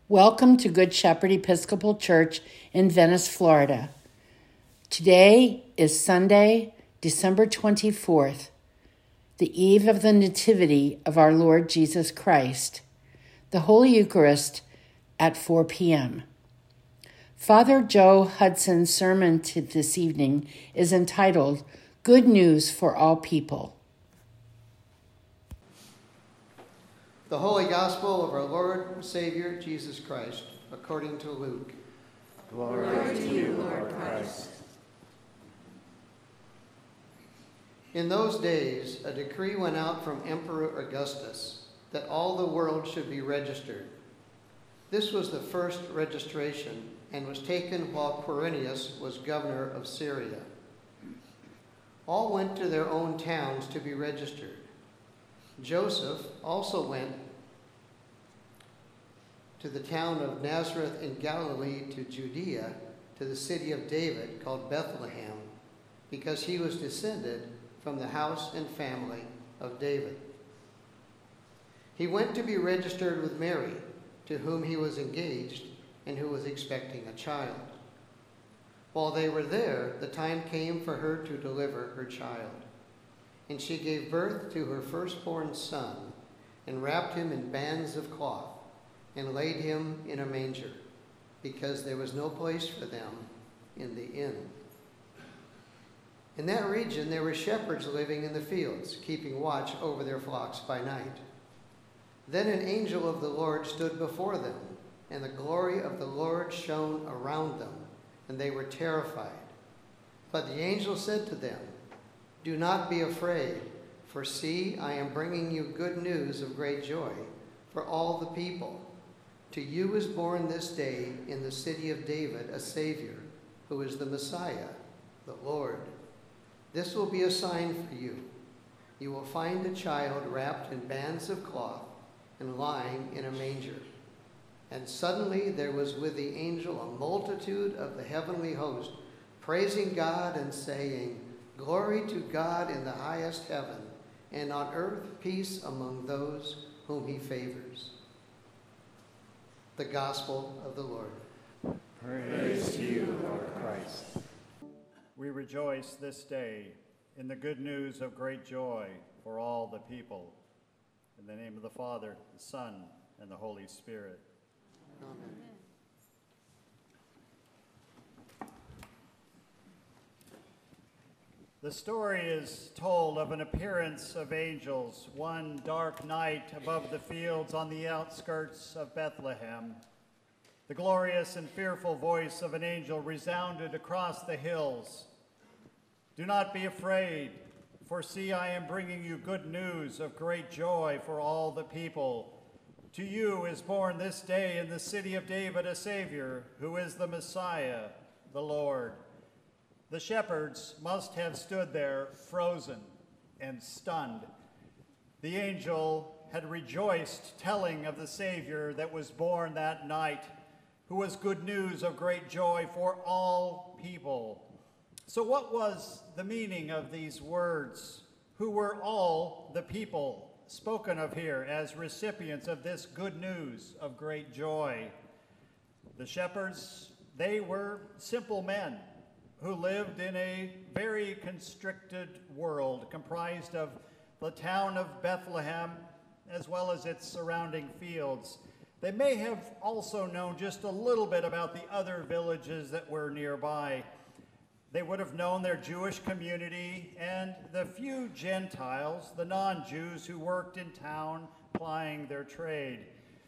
Welcome to Good Shepherd Episcopal Church in Venice, Florida. Today is Sunday, December 24th, the eve of the Nativity of our Lord Jesus Christ, the Holy Eucharist at 4 p.m. Father Joe Hudson's sermon this evening is entitled, Good News for All People. The Holy Gospel of our Lord and Savior, Jesus Christ, according to Luke. Glory to you, Lord Christ. In those days, a decree went out from Emperor Augustus that all the world should be registered. This was the first registration and was taken while Quirinius was governor of Syria. All went to their own towns to be registered. Joseph also went to the town of Nazareth in Galilee to Judea, to the city of David called Bethlehem, because he was descended from the house and family of David. He went to be registered with Mary, to whom he was engaged and who was expecting a child. While they were there, the time came for her to deliver her child. And she gave birth to her firstborn son, and wrapped him in bands of cloth, and laid him in a manger, because there was no place for them in the inn. In that region there were shepherds living in the fields, keeping watch over their flocks by night. Then an angel of the Lord stood before them, and the glory of the Lord shone around them, and they were terrified. But the angel said to them, Do not be afraid, for see, I am bringing you good news of great joy for all the people. To you is born this day in the city of David a Savior, who is the Messiah, the Lord. This will be a sign for you. You will find a child wrapped in bands of cloth and lying in a manger. And suddenly there was with the angel a multitude of the heavenly host, praising God and saying, Glory to God in the highest heaven, and on earth peace among those whom he favors. The Gospel of the Lord. Praise to you, Lord Christ. We rejoice this day in the good news of great joy for all the people. In the name of the Father, the Son, and the Holy Spirit. Amen. The story is told of an appearance of angels one dark night above the fields on the outskirts of Bethlehem. The glorious and fearful voice of an angel resounded across the hills. Do not be afraid, for see, I am bringing you good news of great joy for all the people. To you is born this day in the city of David a Savior, who is the Messiah, the Lord. The shepherds must have stood there frozen and stunned. The angel had rejoiced, telling of the Savior that was born that night, who was good news of great joy for all people. So what was the meaning of these words? Who were all the people spoken of here as recipients of this good news of great joy? The shepherds, they were simple men who lived in a very constricted world comprised of the town of Bethlehem as well as its surrounding fields. They may have also known just a little bit about the other villages that were nearby. They would have known their Jewish community and the few Gentiles, the non-Jews who worked in town plying their trade.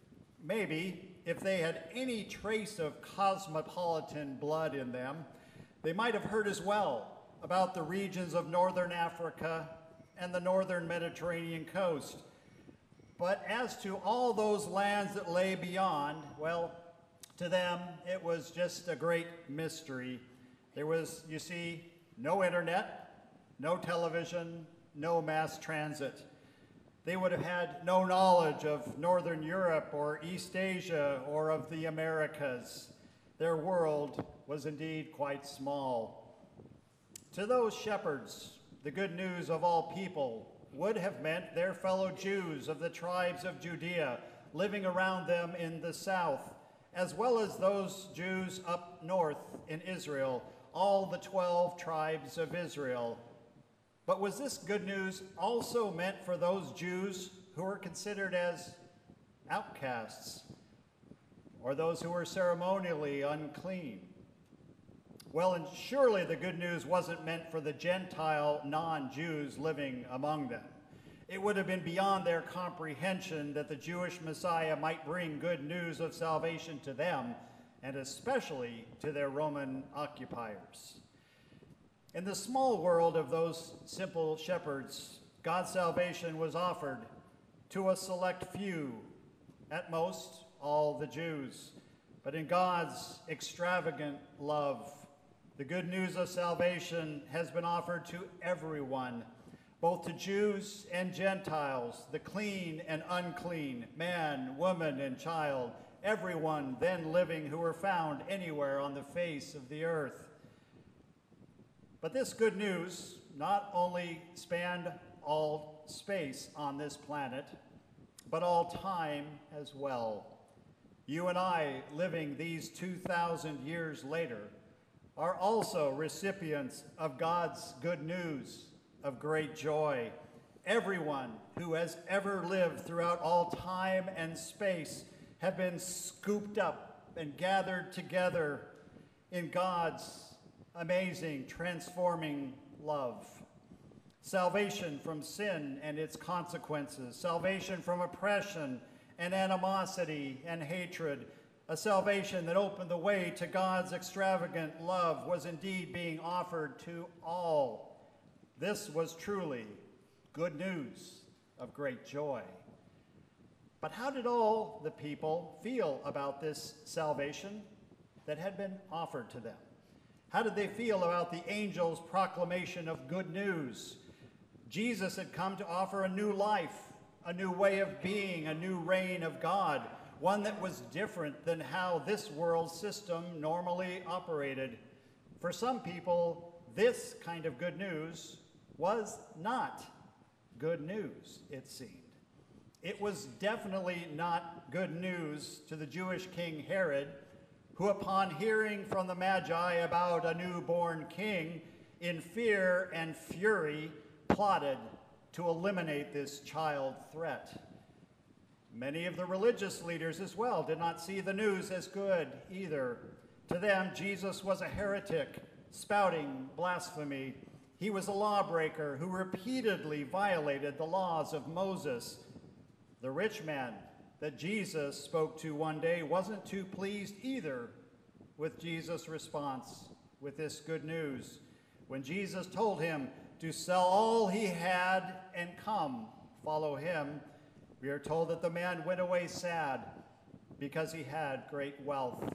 Maybe if they had any trace of cosmopolitan blood in them, they might have heard as well about the regions of northern Africa and the northern Mediterranean coast. But as to all those lands that lay beyond, well, to them it was just a great mystery. There was, you see, no internet, no television, no mass transit. They would have had no knowledge of Northern Europe or East Asia or of the Americas. Their world was indeed quite small. To those shepherds, the good news of all people would have meant their fellow Jews of the tribes of Judea living around them in the south, as well as those Jews up north in Israel, all the 12 tribes of Israel. But was this good news also meant for those Jews who were considered as outcasts, or those who were ceremonially unclean? Well, and surely the good news wasn't meant for the Gentile non-Jews living among them. It would have been beyond their comprehension that the Jewish Messiah might bring good news of salvation to them, and especially to their Roman occupiers. In the small world of those simple shepherds, God's salvation was offered to a select few, at most all the Jews. But in God's extravagant love, the good news of salvation has been offered to everyone, both to Jews and Gentiles, the clean and unclean, man, woman, and child, everyone then living who were found anywhere on the face of the earth. But this good news not only spanned all space on this planet, but all time as well. You and I, living these 2,000 years later, are also recipients of God's good news of great joy. Everyone who has ever lived throughout all time and space have been scooped up and gathered together in God's amazing, transforming love. Salvation from sin and its consequences, salvation from oppression and animosity and hatred, a salvation that opened the way to God's extravagant love was indeed being offered to all. This was truly good news of great joy. But how did all the people feel about this salvation that had been offered to them? How did they feel about the angel's proclamation of good news? Jesus had come to offer a new life, a new way of being, a new reign of God, one that was different than how this world system normally operated. For some people, this kind of good news was not good news, it seemed. It was definitely not good news to the Jewish king Herod, who upon hearing from the Magi about a newborn king, in fear and fury, plotted to eliminate this child threat. Many of the religious leaders as well did not see the news as good either. To them, Jesus was a heretic, spouting blasphemy. He was a lawbreaker who repeatedly violated the laws of Moses. The rich man that Jesus spoke to one day wasn't too pleased either with Jesus' response with this good news. When Jesus told him to sell all he had and come, follow him, we are told that the man went away sad because he had great wealth.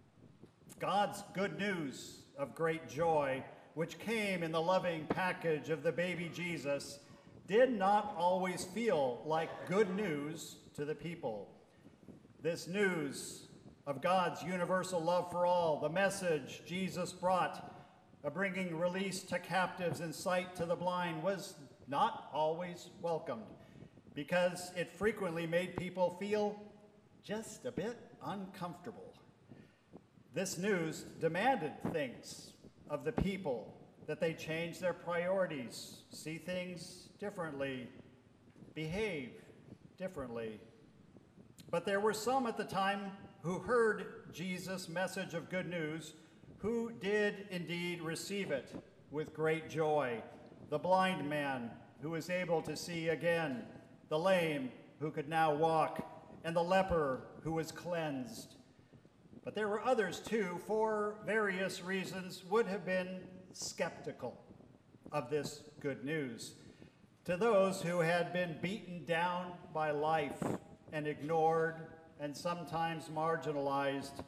God's good news of great joy, which came in the loving package of the baby Jesus, did not always feel like good news to the people. This news of God's universal love for all, the message Jesus brought of bringing release to captives and sight to the blind, was not always welcomed because it frequently made people feel just a bit uncomfortable. This news demanded things of the people, that they change their priorities, see things differently, behave differently. But there were some at the time who heard Jesus' message of good news who did indeed receive it with great joy. The blind man who was able to see again, the lame who could now walk, and the leper who was cleansed. But there were others too, for various reasons, would have been skeptical of this good news. To those who had been beaten down by life and ignored and sometimes marginalized,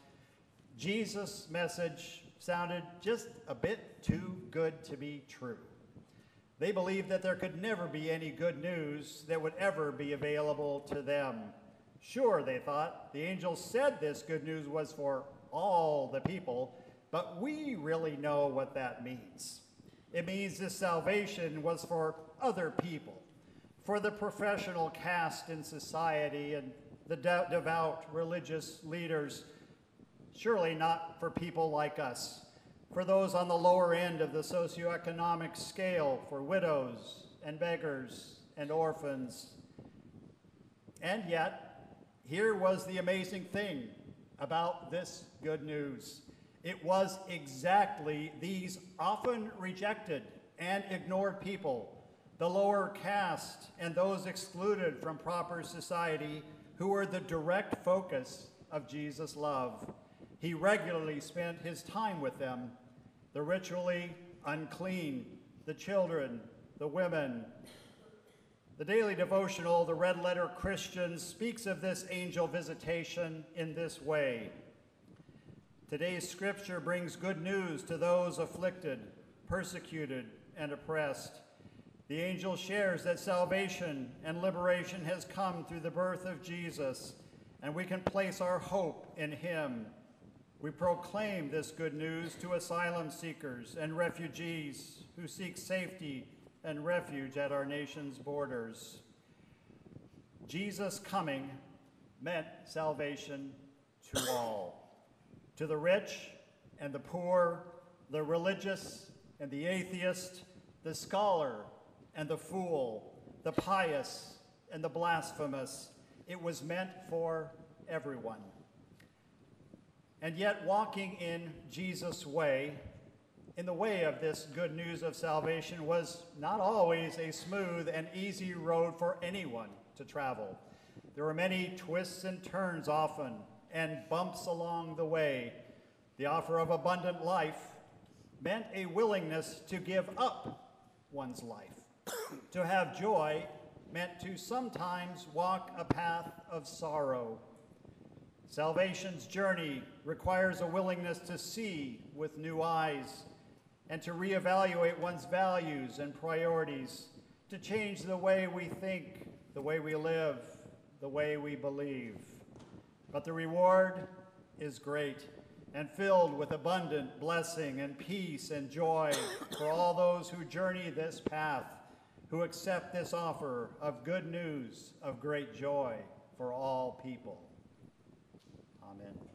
Jesus' message sounded just a bit too good to be true. They believed that there could never be any good news that would ever be available to them. Sure, they thought, the angel said this good news was for all the people, but we really know what that means. It means this salvation was for other people, for the professional caste in society and the devout religious leaders, surely not for people like us, for those on the lower end of the socioeconomic scale, for widows and beggars and orphans. And yet, here was the amazing thing about this good news. It was exactly these often rejected and ignored people, the lower caste and those excluded from proper society, who were the direct focus of Jesus' love. He regularly spent his time with them, the ritually unclean, the children, the women. The daily devotional, the Red Letter Christian, speaks of this angel visitation in this way. Today's scripture brings good news to those afflicted, persecuted, and oppressed. The angel shares that salvation and liberation has come through the birth of Jesus, and we can place our hope in him. We proclaim this good news to asylum seekers and refugees who seek safety and refuge at our nation's borders. Jesus' coming meant salvation to all, to the rich and the poor, the religious and the atheist, the scholar and the fool, the pious and the blasphemous. It was meant for everyone. And yet, walking in Jesus' way, in the way of this good news of salvation, was not always a smooth and easy road for anyone to travel. There were many twists and turns often, and bumps along the way. The offer of abundant life meant a willingness to give up one's life. To have joy meant to sometimes walk a path of sorrow. Salvation's journey requires a willingness to see with new eyes and to reevaluate one's values and priorities, to change the way we think, the way we live, the way we believe. But the reward is great and filled with abundant blessing and peace and joy for all those who journey this path, who accept this offer of good news of great joy for all people. Amen.